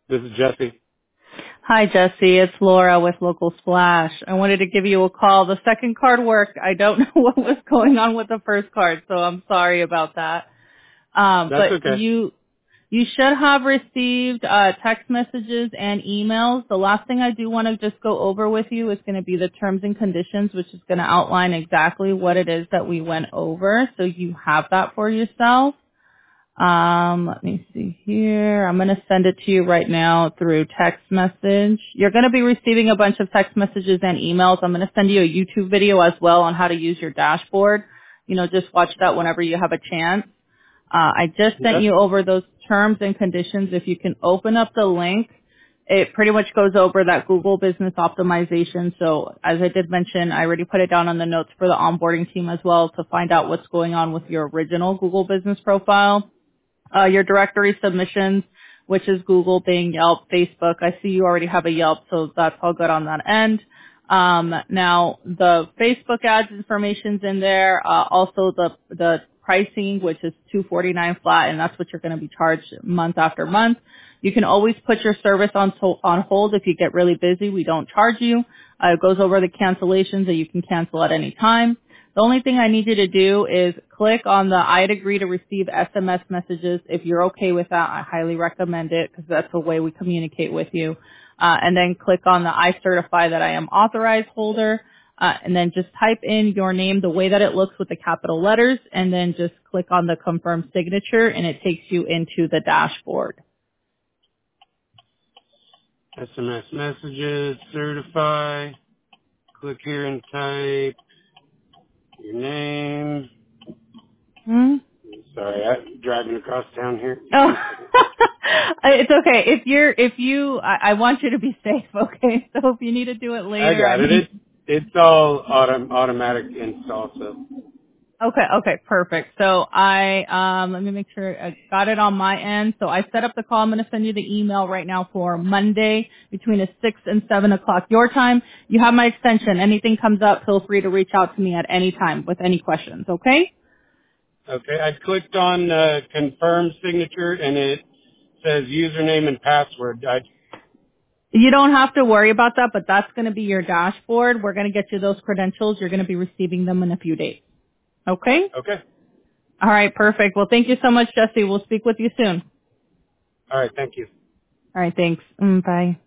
This is Jesse. Hi, Jesse. It's Laura with Local Splash. I wanted to give you a call. The second card worked. I don't know what was going on with the first card, so I'm sorry about that. That's But okay. you should have received text messages and emails. The last thing I do want to just go over with you is going to be the terms and conditions, which is going to outline exactly what it is that we went over, so you have that for yourself. Let me see here. I'm going to send it to you right now through text message. You're going to be receiving a bunch of text messages and emails. I'm going to send you a YouTube video as well on how to use your dashboard. Just watch that whenever you have a chance. I just sent Okay. you over those terms and conditions. If you can open up the link, it pretty much goes over that Google Business Optimization. So as I did mention, I already put it down on the notes for the onboarding team as well to find out what's going on with your original Google Business profile. Your directory submissions, which is Google, Bing, Yelp, Facebook. I see you already have a Yelp, so that's all good on that end. Now the Facebook ads information's in there. Also the pricing, which is $249 flat, and that's what you're going to be charged month after month. You can always put your service on hold if you get really busy. We don't charge you. It goes over the cancellations that you can cancel at any time. The only thing I need you to do is click on the I'd agree to receive SMS messages. If you're okay with that, I highly recommend it because that's the way we communicate with you. And then click on the I certify that I am authorized holder. And then just type in your name the way that it looks with the capital letters and then just click on the confirm signature and it takes you into the dashboard. SMS messages, certify, click here and type your name. Hmm? Sorry, I'm driving across town here. Oh, One second. it's okay. I want you to be safe, okay? So if you need to do it I later, got it. It's all automatic install, so. okay, perfect. So let me make sure I got it on my end. So I set up the call. I'm going to send you the email right now for Monday between 6 and 7 o'clock your time. You have my extension. Anything comes up, feel free to reach out to me at any time with any questions, okay? Okay, I clicked on confirm signature and it says username and password. You don't have to worry about that, but that's going to be your dashboard. We're going to get you those credentials. You're going to be receiving them in a few days. Okay? Okay. All right, perfect. Well, thank you so much, Jesse. We'll speak with you soon. All right, thank you. All right, thanks. Bye.